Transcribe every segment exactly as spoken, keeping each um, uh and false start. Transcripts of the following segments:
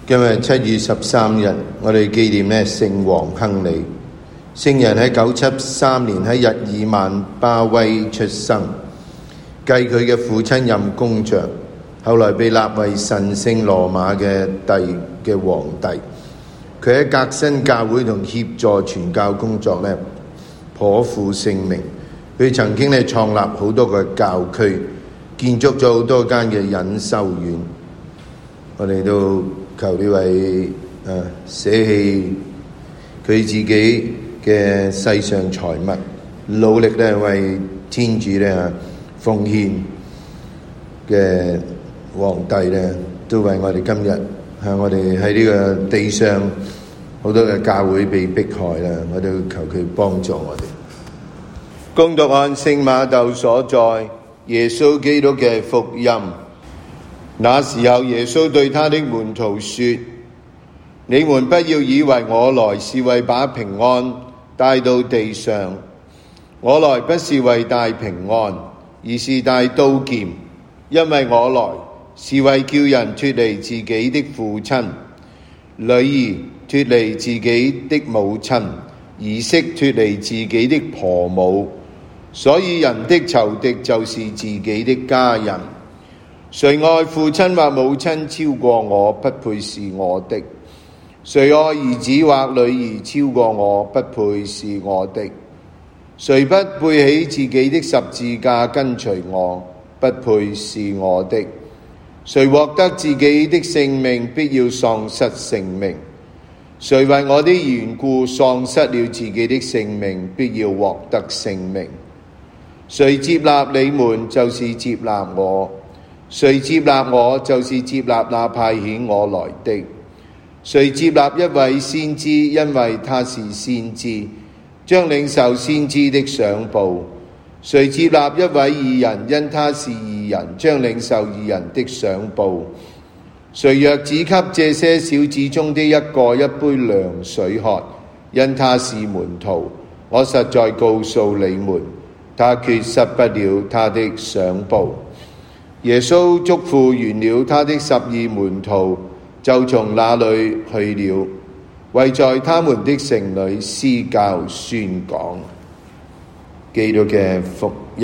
今日七月十三日，我哋紀念咧聖王亨利。聖人喺九七三年喺日耳曼巴威出生，繼佢嘅父親任公爵，後來被立為神聖羅馬嘅帝嘅皇帝。佢喺革新教會同協助傳教工作咧頗負盛名。佢曾經咧創立好多個教區，建築咗好多間嘅隱修院。我哋都求呢位誒捨棄佢自己嘅世上財物，努力咧為天主咧奉獻嘅皇帝咧，都為我哋今日向我哋喺呢個地上好多嘅教會被迫害啦，我都求佢幫助我哋。恭讀按聖瑪竇所載耶穌基督嘅福音。那時候耶穌對他的門徒說：你們不要以為我來是為把平安帶到地上，我來不是為帶平安，而是帶刀劍，因為我來是為叫人脫離自己的父親，女兒脫離自己的母親，兒媳脫離自己的婆母。所以人的仇敵就是自己的家人。誰愛父親或母親超過我，不配是我的；誰愛兒子或女兒超過我，不配是我的；誰不背起自己的十字架跟隨我，不配是我的；誰獲得自己的性命，必要喪失性命；誰為我的緣故喪失了自己的性命，必要獲得性命。誰接納你們，就是接納我。誰接納我，就是接納那派遣我來的。誰接納一位先知，因為他是先知，將領受先知的賞報。誰接納一位義人，因他是義人，將領受義人的賞報。誰若只給這些小子中的一個一杯涼水喝，因他是門徒，我實在告訴你們，他決失不了他的賞報。耶穌囑咐完了他的十二門徒，就從那裏去了，為在他們的城裏施教宣講基督嘅福音。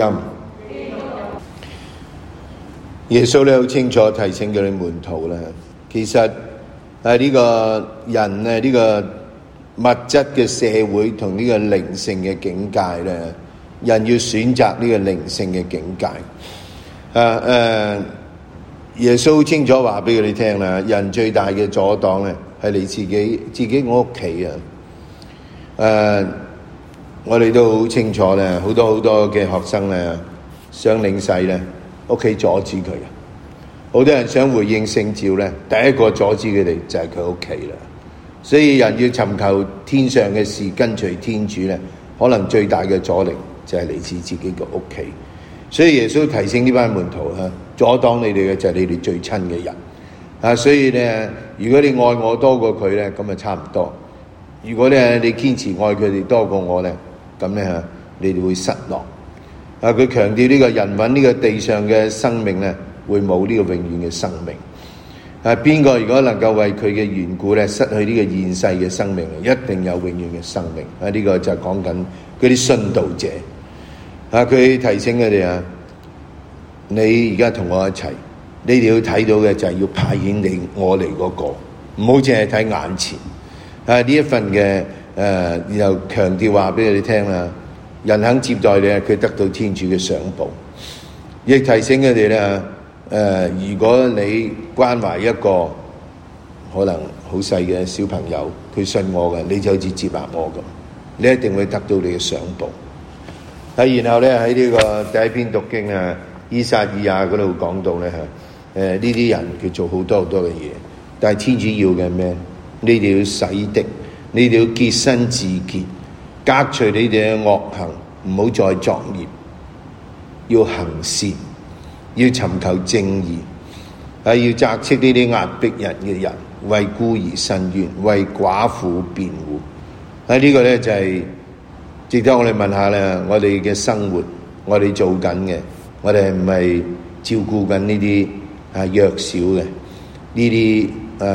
耶穌咧好清楚提醒佢哋門徒咧，其實喺呢個人咧呢個物質嘅社會同呢個靈性嘅境界咧，人要選擇呢個靈性嘅境界。誒、啊、誒、啊，耶穌清楚話俾佢哋聽啦，人最大嘅阻擋咧係你自己自己屋企啊！誒，我哋都好清楚咧，好多好多嘅學生咧想領洗咧，屋企阻止佢啊！好多人想回應聖召咧，第一個阻止佢哋就係佢屋企啦。所以人要尋求天上嘅事，跟隨天主咧，可能最大嘅阻力就係嚟自自己嘅屋企。所以耶穌提醒呢班門徒啊，阻擋你哋嘅就係你哋最親嘅人啊。所以咧，如果你愛我多過佢咧，咁啊差唔多；如果咧你堅持愛佢哋多過我咧，咁咧吓你哋會失落啊。佢強調呢個人揾呢個地上嘅生命咧，會冇呢個永遠嘅生命啊。邊個如果能夠為佢嘅緣故咧，失去呢個現世嘅生命，一定有永遠嘅生命啊。呢個就係講緊嗰啲殉道者。啊！佢提醒佢哋啊，你而家同我一齊，你哋要睇到嘅就係要派遣你我嚟嗰個，唔好淨係睇眼前。啊！呢一份嘅誒、呃，然後強調話俾佢哋聽啦，人肯接待你，佢得到天主嘅賞報。亦提醒佢哋咧，誒，如果你關懷一個可能好細嘅小朋友，佢信我嘅，你就好似接納我咁，你一定會得到你嘅賞報。係，然後咧喺呢個第一篇讀經啊，依撒意亞嗰度講到咧嚇，誒呢啲人佢做好多好多嘅嘢，但係天主要嘅咩？你哋要洗滌，你哋要潔身自潔，革除你哋嘅惡行，唔好再作孽，要行善，要尋求正義，係要責斥呢啲壓迫人嘅人，為孤兒伸冤，為寡婦辯護。喺呢個咧就係、是。值得我哋問下咧，我哋嘅生活，我哋做緊嘅，我哋係唔係照顧緊呢啲啊弱小嘅呢啲啊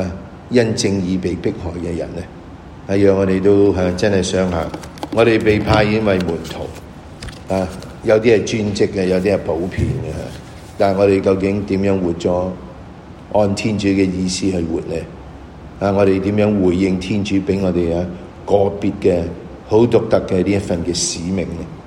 因正義被迫害嘅人呢？係讓我哋都係真係想下，我哋被派遣為門徒啊，有啲係專職嘅，有啲係普遍嘅，但係我哋究竟點樣活咗按天主嘅意思去活呢？啊，我哋點樣回應天主俾我哋啊個別嘅好獨特嘅呢一份嘅使命呢？